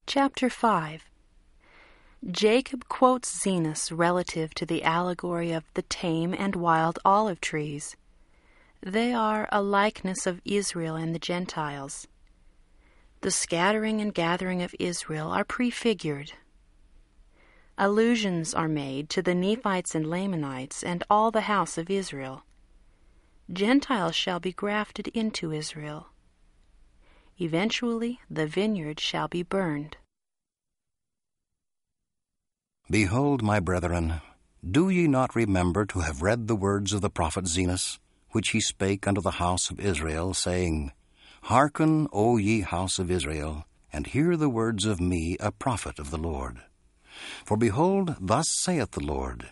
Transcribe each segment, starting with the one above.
Chapter 5. Jacob quotes Zenos relative to the allegory of the tame and wild olive trees. They are a likeness of Israel and the Gentiles. The scattering and gathering of Israel are prefigured. Allusions are made to the Nephites and Lamanites and all the house of Israel. Gentiles shall be grafted into Israel. Eventually the vineyard shall be burned. Behold, my brethren, do ye not remember to have read the words of the prophet Zenos, which he spake unto the house of Israel, saying, Hearken, O ye house of Israel, and hear the words of me, a prophet of the Lord. For behold, thus saith the Lord,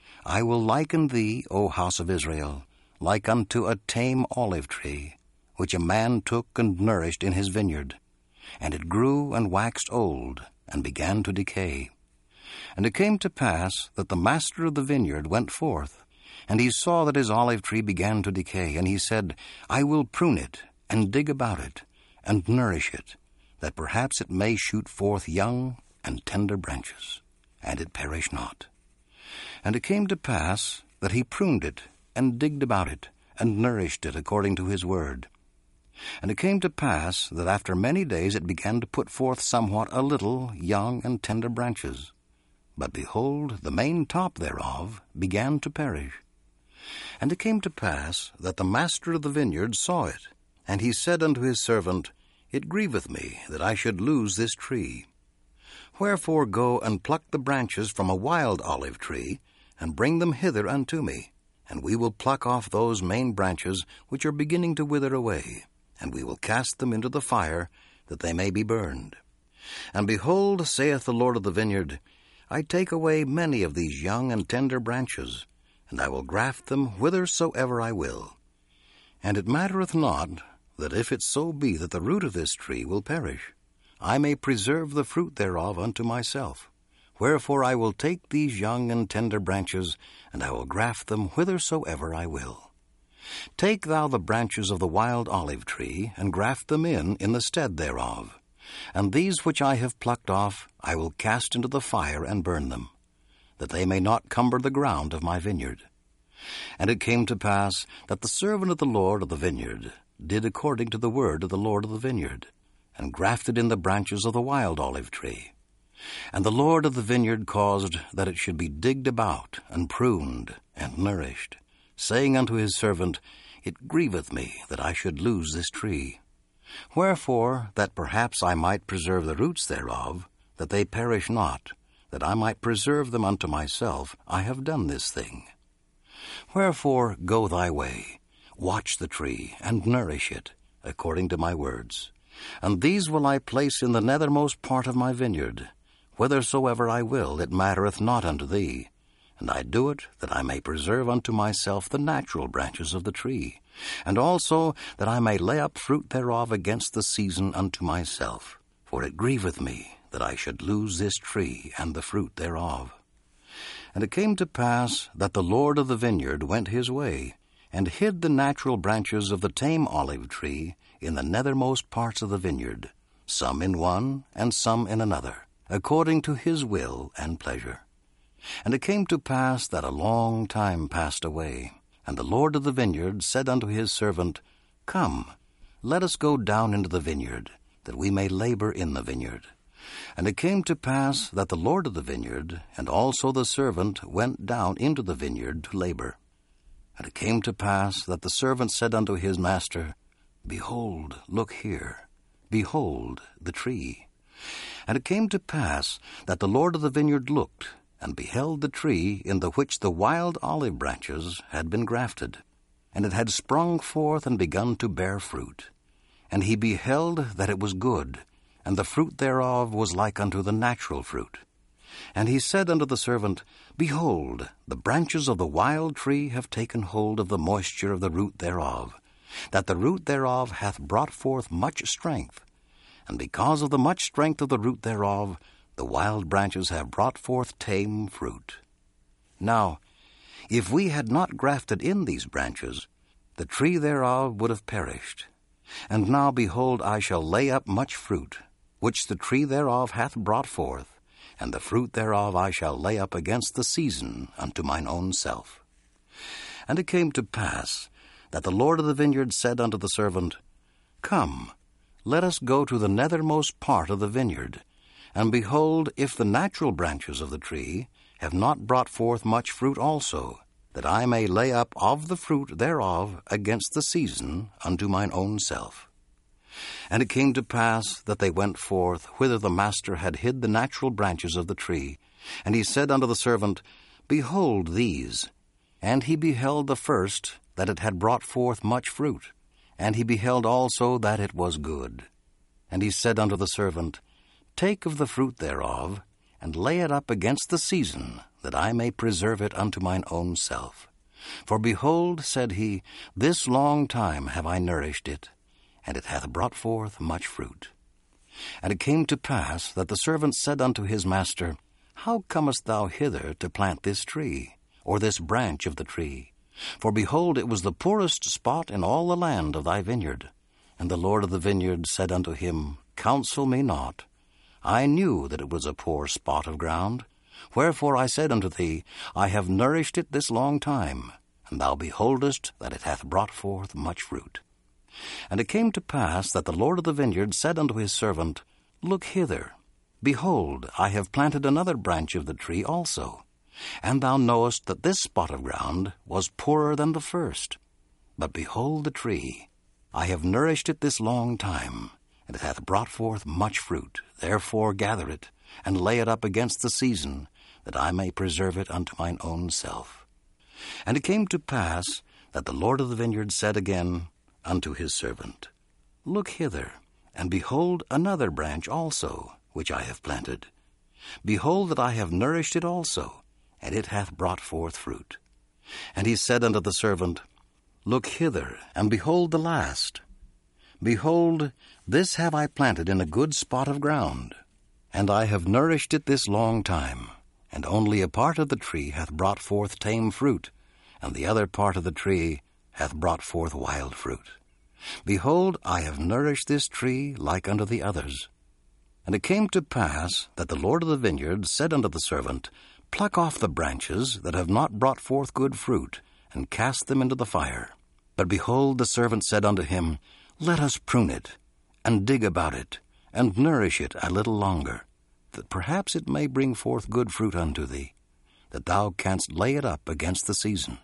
I will liken thee, O house of Israel, like unto a tame olive tree, which a man took and nourished in his vineyard. And it grew and waxed old, and began to decay. And it came to pass that the master of the vineyard went forth, and he saw that his olive tree began to decay, and he said, I will prune it, and dig about it, and nourish it, that perhaps it may shoot forth young and tender branches, and it perish not. And it came to pass that he pruned it, and digged about it, and nourished it according to his word. And it came to pass that after many days it began to put forth somewhat a little young and tender branches. But behold, the main top thereof began to perish. And it came to pass that the master of the vineyard saw it, and he said unto his servant, It grieveth me that I should lose this tree. Wherefore go and pluck the branches from a wild olive tree, and bring them hither unto me, and we will pluck off those main branches which are beginning to wither away, and we will cast them into the fire, that they may be burned. And behold, saith the Lord of the vineyard, I take away many of these young and tender branches, and I will graft them whithersoever I will. And it mattereth not that if it so be that the root of this tree will perish, I may preserve the fruit thereof unto myself. Wherefore I will take these young and tender branches, and I will graft them whithersoever I will. Take thou the branches of the wild olive tree, and graft them in the stead thereof. And these which I have plucked off I will cast into the fire and burn them, that they may not cumber the ground of my vineyard. And it came to pass that the servant of the Lord of the vineyard did according to the word of the Lord of the vineyard, and grafted in the branches of the wild olive tree. And the Lord of the vineyard caused that it should be digged about, and pruned, and nourished, saying unto his servant, It grieveth me that I should lose this tree. Wherefore, that perhaps I might preserve the roots thereof, that they perish not, that I might preserve them unto myself, I have done this thing. Wherefore go thy way, watch the tree, and nourish it, according to my words. And these will I place in the nethermost part of my vineyard. Whithersoever I will, it mattereth not unto thee. And I do it that I may preserve unto myself the natural branches of the tree, and also that I may lay up fruit thereof against the season unto myself. For it grieveth me that I should lose this tree and the fruit thereof. And it came to pass that the Lord of the vineyard went his way, and hid the natural branches of the tame olive tree in the nethermost parts of the vineyard, some in one and some in another, according to his will and pleasure. And it came to pass that a long time passed away, and the Lord of the vineyard said unto his servant, Come, let us go down into the vineyard, that we may labor in the vineyard. And it came to pass that the Lord of the vineyard, and also the servant, went down into the vineyard to labor. And it came to pass that the servant said unto his master, Behold, look here, behold the tree. And it came to pass that the Lord of the vineyard looked, and beheld the tree in the which the wild olive branches had been grafted. And it had sprung forth and begun to bear fruit. And he beheld that it was good, and the fruit thereof was like unto the natural fruit. And he said unto the servant, Behold, the branches of the wild tree have taken hold of the moisture of the root thereof, that the root thereof hath brought forth much strength. And because of the much strength of the root thereof, the wild branches have brought forth tame fruit. Now, if we had not grafted in these branches, the tree thereof would have perished. And now, behold, I shall lay up much fruit, which the tree thereof hath brought forth, and the fruit thereof I shall lay up against the season unto mine own self. And it came to pass that the Lord of the vineyard said unto the servant, Come, let us go to the nethermost part of the vineyard, and behold, if the natural branches of the tree have not brought forth much fruit also, that I may lay up of the fruit thereof against the season unto mine own self. And it came to pass that they went forth whither the master had hid the natural branches of the tree. And he said unto the servant, Behold these. And he beheld the first, that it had brought forth much fruit. And he beheld also that it was good. And he said unto the servant, Take of the fruit thereof, and lay it up against the season, that I may preserve it unto mine own self. For behold, said he, this long time have I nourished it, and it hath brought forth much fruit. And it came to pass that the servant said unto his master, How comest thou hither to plant this tree, or this branch of the tree? For behold, it was the poorest spot in all the land of thy vineyard. And the Lord of the vineyard said unto him, Counsel me not. I knew that it was a poor spot of ground. Wherefore I said unto thee, I have nourished it this long time, and thou beholdest that it hath brought forth much fruit. And it came to pass that the Lord of the vineyard said unto his servant, Look hither. Behold, I have planted another branch of the tree also. And thou knowest that this spot of ground was poorer than the first. But behold the tree, I have nourished it this long time, and it hath brought forth much fruit. Therefore gather it, and lay it up against the season, that I may preserve it unto mine own self. And it came to pass that the Lord of the vineyard said again unto his servant, Look hither, and behold another branch also, which I have planted. Behold that I have nourished it also, and it hath brought forth fruit. And he said unto the servant, Look hither, and behold the last. Behold, this have I planted in a good spot of ground, and I have nourished it this long time, and only a part of the tree hath brought forth tame fruit, and the other part of the tree hath brought forth wild fruit. Behold, I have nourished this tree like unto the others. And it came to pass that the Lord of the vineyard said unto the servant, Pluck off the branches that have not brought forth good fruit, and cast them into the fire. But behold, the servant said unto him, Let us prune it, and dig about it, and nourish it a little longer, that perhaps it may bring forth good fruit unto thee, that thou canst lay it up against the season.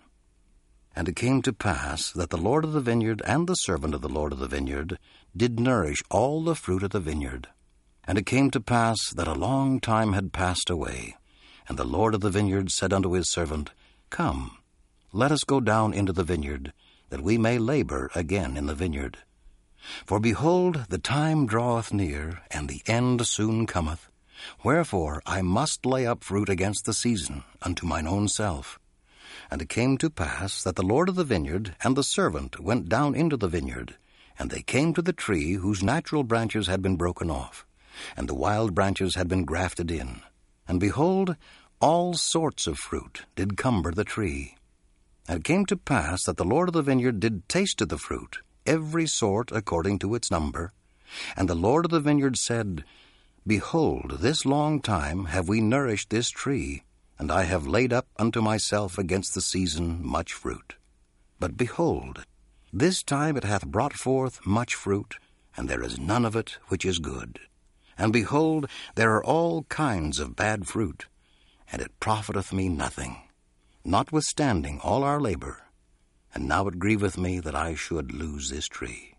And it came to pass that the Lord of the vineyard and the servant of the Lord of the vineyard did nourish all the fruit of the vineyard. And it came to pass that a long time had passed away, and the Lord of the vineyard said unto his servant, Come, let us go down into the vineyard, that we may labor again in the vineyard. For behold, the time draweth near, and the end soon cometh. Wherefore I must lay up fruit against the season unto mine own self. And it came to pass that the Lord of the vineyard and the servant went down into the vineyard, and they came to the tree whose natural branches had been broken off, and the wild branches had been grafted in. And behold, all sorts of fruit did cumber the tree. And it came to pass that the Lord of the vineyard did taste of the fruit, every sort according to its number. And the Lord of the vineyard said, Behold, this long time have we nourished this tree, and I have laid up unto myself against the season much fruit. But behold, this time it hath brought forth much fruit, and there is none of it which is good. And behold, there are all kinds of bad fruit, and it profiteth me nothing, notwithstanding all our labor. And now it grieveth me that I should lose this tree.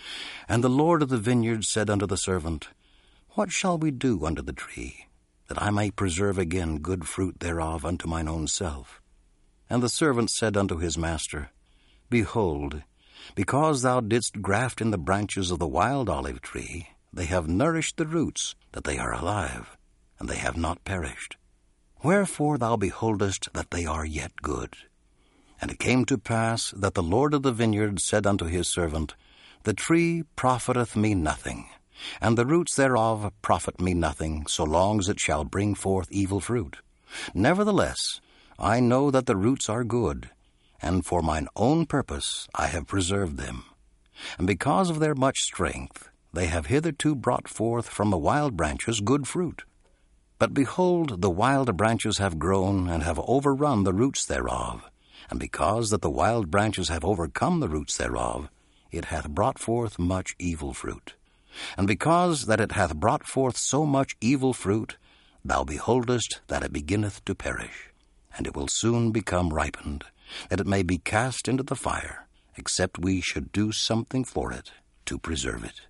And the Lord of the vineyard said unto the servant, What shall we do unto the tree, that I may preserve again good fruit thereof unto mine own self? And the servant said unto his master, Behold, because thou didst graft in the branches of the wild olive tree, they have nourished the roots, that they are alive, and they have not perished. Wherefore thou beholdest that they are yet good. And it came to pass that the Lord of the vineyard said unto his servant, The tree profiteth me nothing, and the roots thereof profit me nothing, so long as it shall bring forth evil fruit. Nevertheless, I know that the roots are good, and for mine own purpose I have preserved them. And because of their much strength, they have hitherto brought forth from the wild branches good fruit. But behold, the wild branches have grown and have overrun the roots thereof. And because that the wild branches have overcome the roots thereof, it hath brought forth much evil fruit. And because that it hath brought forth so much evil fruit, thou beholdest that it beginneth to perish, and it will soon become ripened, that it may be cast into the fire, except we should do something for it to preserve it.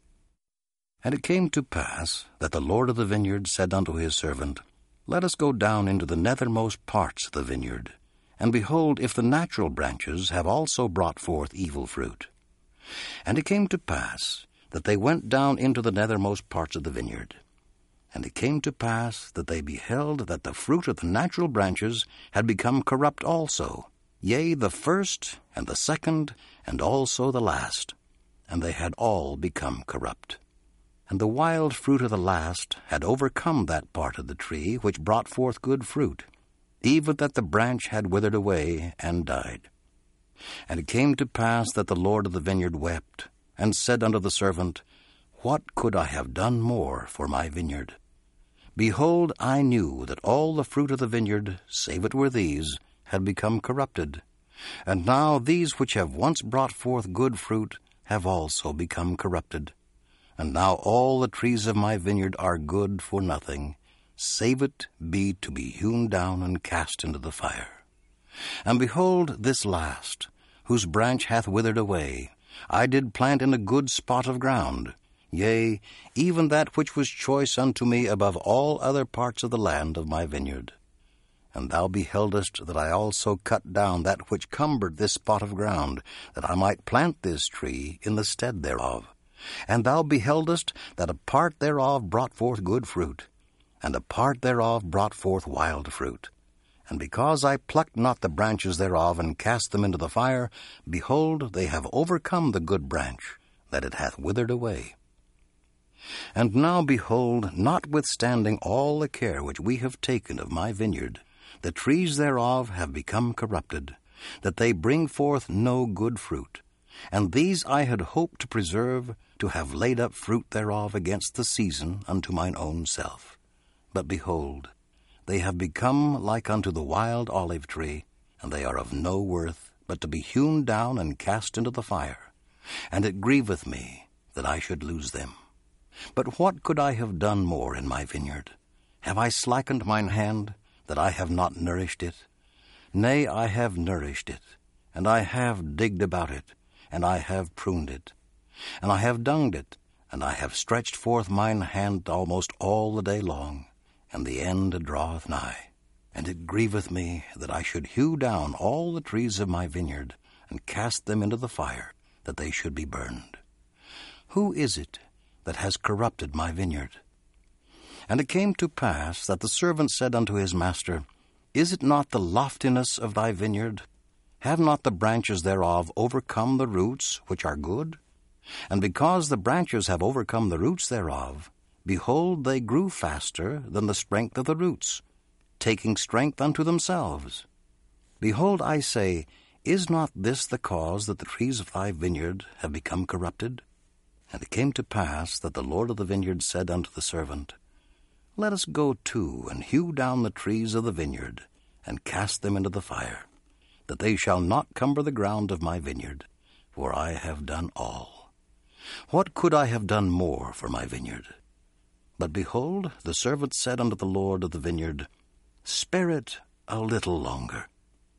And it came to pass that the Lord of the vineyard said unto his servant, Let us go down into the nethermost parts of the vineyard, and behold, if the natural branches have also brought forth evil fruit. And it came to pass that they went down into the nethermost parts of the vineyard. And it came to pass that they beheld that the fruit of the natural branches had become corrupt also, yea, the first, and the second, and also the last, and they had all become corrupt. And the wild fruit of the last had overcome that part of the tree which brought forth good fruit, even that the branch had withered away and died. And it came to pass that the Lord of the vineyard wept, and said unto the servant, What could I have done more for my vineyard? Behold, I knew that all the fruit of the vineyard, save it were these, had become corrupted. And now these which have once brought forth good fruit have also become corrupted. And now all the trees of my vineyard are good for nothing, save it be to be hewn down and cast into the fire. And behold, this last, whose branch hath withered away, I did plant in a good spot of ground, yea, even that which was choice unto me above all other parts of the land of my vineyard. And thou beheldest that I also cut down that which cumbered this spot of ground, that I might plant this tree in the stead thereof. And thou beheldest that a part thereof brought forth good fruit, and a part thereof brought forth wild fruit. And because I plucked not the branches thereof, and cast them into the fire, behold, they have overcome the good branch, that it hath withered away. And now, behold, notwithstanding all the care which we have taken of my vineyard, the trees thereof have become corrupted, that they bring forth no good fruit. And these I had hoped to preserve, to have laid up fruit thereof against the season unto mine own self. But behold, they have become like unto the wild olive tree, and they are of no worth, but to be hewn down and cast into the fire. And it grieveth me that I should lose them. But what could I have done more in my vineyard? Have I slackened mine hand, that I have not nourished it? Nay, I have nourished it, and I have digged about it, and I have pruned it, and I have dunged it, and I have stretched forth mine hand almost all the day long, and the end draweth nigh. And it grieveth me that I should hew down all the trees of my vineyard, and cast them into the fire, that they should be burned. Who is it that has corrupted my vineyard? And it came to pass that the servant said unto his master, Is it not the loftiness of thy vineyard? Have not the branches thereof overcome the roots which are good? And because the branches have overcome the roots thereof, behold, they grew faster than the strength of the roots, taking strength unto themselves. Behold, I say, is not this the cause that the trees of thy vineyard have become corrupted? And it came to pass that the Lord of the vineyard said unto the servant, Let us go to and hew down the trees of the vineyard, and cast them into the fire, that they shall not cumber the ground of my vineyard, for I have done all. What could I have done more for my vineyard? But behold, the servant said unto the Lord of the vineyard, Spare it a little longer.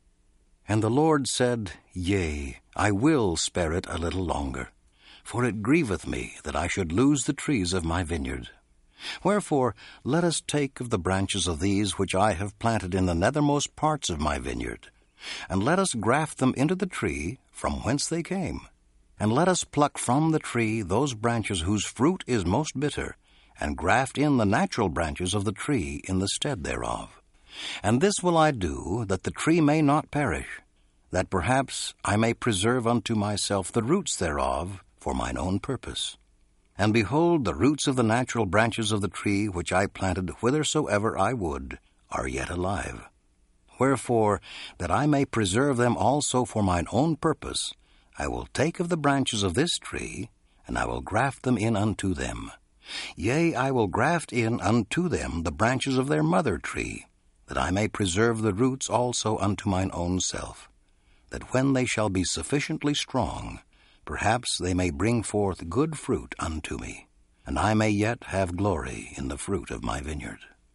And the Lord said, Yea, I will spare it a little longer, for it grieveth me that I should lose the trees of my vineyard. Wherefore, let us take of the branches of these which I have planted in the nethermost parts of my vineyard, and let us graft them into the tree from whence they came. And let us pluck from the tree those branches whose fruit is most bitter, and graft in the natural branches of the tree in the stead thereof. And this will I do, that the tree may not perish, that perhaps I may preserve unto myself the roots thereof for mine own purpose. And behold, the roots of the natural branches of the tree which I planted whithersoever I would are yet alive. Wherefore, that I may preserve them also for mine own purpose, I will take of the branches of this tree, and I will graft them in unto them. Yea, I will graft in unto them the branches of their mother tree, that I may preserve the roots also unto mine own self, that when they shall be sufficiently strong, perhaps they may bring forth good fruit unto me, and I may yet have glory in the fruit of my vineyard.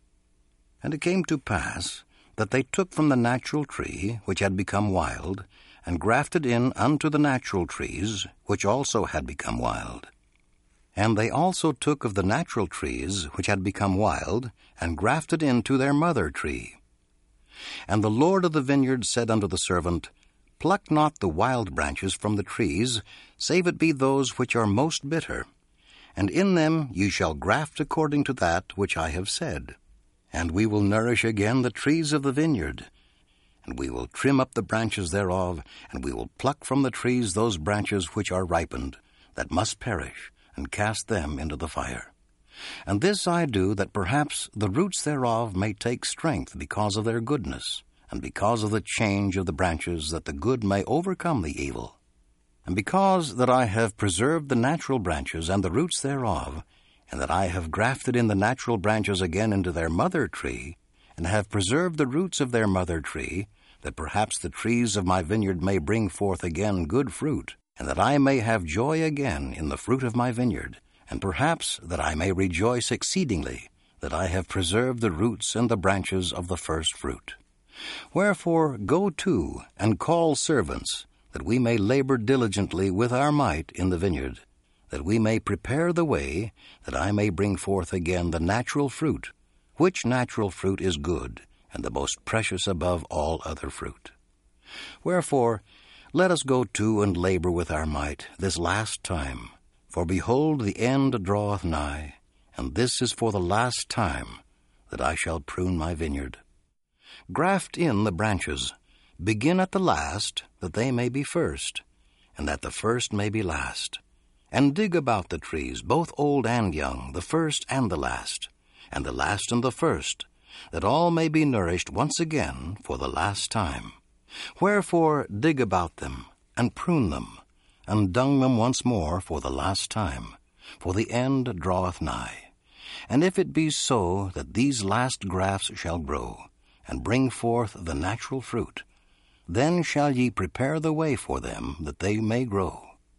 And it came to pass that they took from the natural tree which had become wild, and grafted in unto the natural trees which also had become wild. And they also took of the natural trees which had become wild, and grafted into their mother tree. And the Lord of the vineyard said unto the servant, Pluck not the wild branches from the trees, save it be those which are most bitter, and in them ye shall graft according to that which I have said. And we will nourish again the trees of the vineyard, and we will trim up the branches thereof, and we will pluck from the trees those branches which are ripened, that must perish, and cast them into the fire. And this I do, that perhaps the roots thereof may take strength because of their goodness, and because of the change of the branches, that the good may overcome the evil. And because that I have preserved the natural branches and the roots thereof, and that I have grafted in the natural branches again into their mother tree, and have preserved the roots of their mother tree, that perhaps the trees of my vineyard may bring forth again good fruit, and that I may have joy again in the fruit of my vineyard, and perhaps that I may rejoice exceedingly, that I have preserved the roots and the branches of the first fruit. Wherefore go to, and call servants, that we may labor diligently with our might in the vineyard, that we may prepare the way, that I may bring forth again the natural fruit, which natural fruit is good, and the most precious above all other fruit. Wherefore, let us go to and labor with our might this last time, for behold, the end draweth nigh, and this is for the last time that I shall prune my vineyard. Graft in the branches, begin at the last, that they may be first, and that the first may be last. And dig about the trees, both old and young, the first and the last and the first, that all may be nourished once again for the last time. Wherefore dig about them, and prune them, and dung them once more for the last time, for the end draweth nigh. And if it be so that these last grafts shall grow, and bring forth the natural fruit, then shall ye prepare the way for them, that they may grow.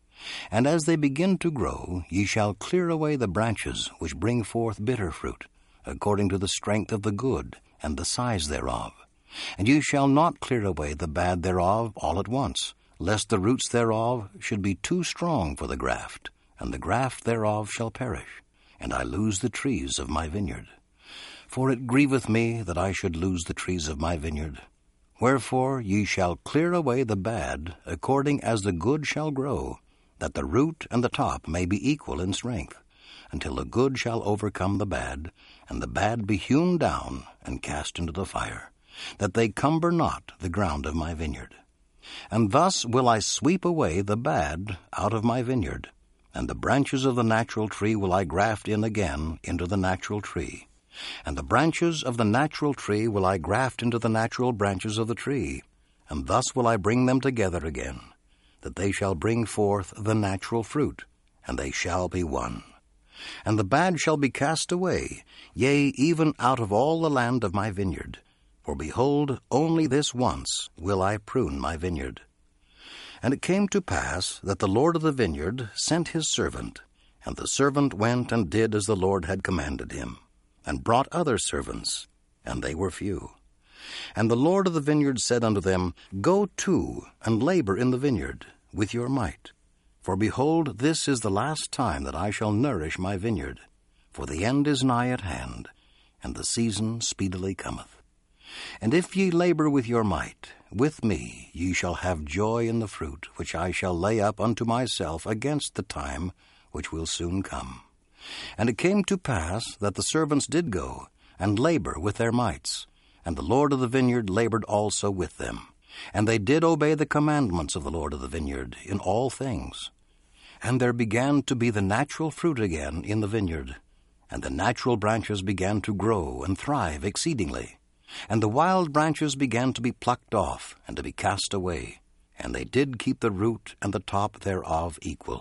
And as they begin to grow, ye shall clear away the branches which bring forth bitter fruit, according to the strength of the good, and the size thereof. And ye shall not clear away the bad thereof all at once, lest the roots thereof should be too strong for the graft, and the graft thereof shall perish, and I lose the trees of my vineyard. For it grieveth me that I should lose the trees of my vineyard. Wherefore ye shall clear away the bad, according as the good shall grow, that the root and the top may be equal in strength, until the good shall overcome the bad, and the bad be hewn down and cast into the fire, that they cumber not the ground of my vineyard. And thus will I sweep away the bad out of my vineyard, and the branches of the natural tree will I graft in again into the natural tree, and the branches of the natural tree will I graft into the natural branches of the tree, and thus will I bring them together again, that they shall bring forth the natural fruit, and they shall be one. And the bad shall be cast away, yea, even out of all the land of my vineyard. For behold, only this once will I prune my vineyard. And it came to pass that the Lord of the vineyard sent his servant, and the servant went and did as the Lord had commanded him, and brought other servants, and they were few. And the Lord of the vineyard said unto them, Go to, and labor in the vineyard with your might. For behold, this is the last time that I shall nourish my vineyard, for the end is nigh at hand, and the season speedily cometh. And if ye labor with your might, with me ye shall have joy in the fruit which I shall lay up unto myself against the time which will soon come. And it came to pass that the servants did go, and labor with their mights, and the Lord of the vineyard labored also with them. And they did obey the commandments of the Lord of the vineyard in all things. And there began to be the natural fruit again in the vineyard, and the natural branches began to grow and thrive exceedingly. And the wild branches began to be plucked off and to be cast away, and they did keep the root and the top thereof equal.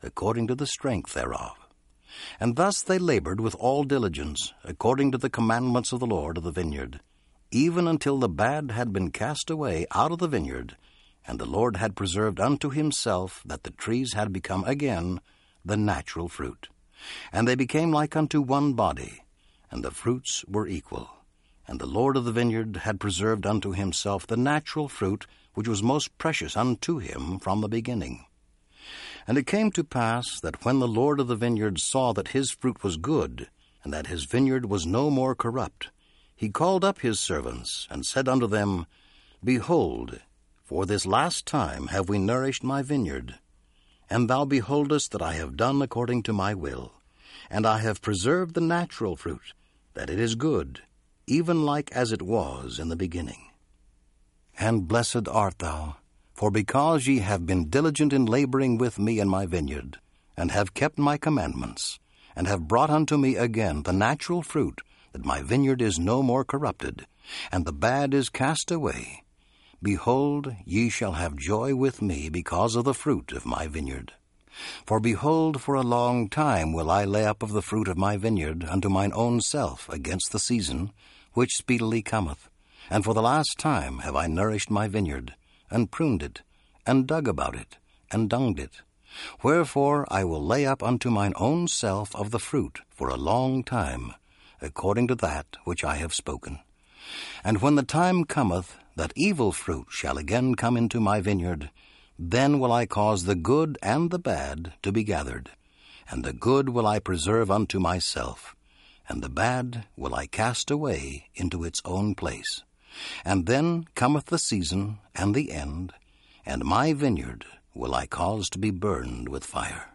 according to the strength thereof. And thus they labored with all diligence, according to the commandments of the Lord of the vineyard, even until the bad had been cast away out of the vineyard, and the Lord had preserved unto himself that the trees had become again the natural fruit. And they became like unto one body, and the fruits were equal. And the Lord of the vineyard had preserved unto himself the natural fruit, which was most precious unto him from the beginning. And it came to pass that when the Lord of the vineyard saw that his fruit was good, and that his vineyard was no more corrupt, he called up his servants, and said unto them, Behold, for this last time have we nourished my vineyard. And thou beholdest that I have done according to my will, and I have preserved the natural fruit, that it is good, even like as it was in the beginning. And blessed art thou, for because ye have been diligent in laboring with me in my vineyard, and have kept my commandments, and have brought unto me again the natural fruit, that my vineyard is no more corrupted, and the bad is cast away, behold, ye shall have joy with me because of the fruit of my vineyard. For behold, for a long time will I lay up of the fruit of my vineyard unto mine own self against the season, which speedily cometh. And for the last time have I nourished my vineyard, and pruned it, and dug about it, and dunged it. Wherefore I will lay up unto mine own self of the fruit for a long time, according to that which I have spoken. And when the time cometh that evil fruit shall again come into my vineyard, then will I cause the good and the bad to be gathered, and the good will I preserve unto myself, and the bad will I cast away into its own place. And then cometh the season and the end, and my vineyard will I cause to be burned with fire.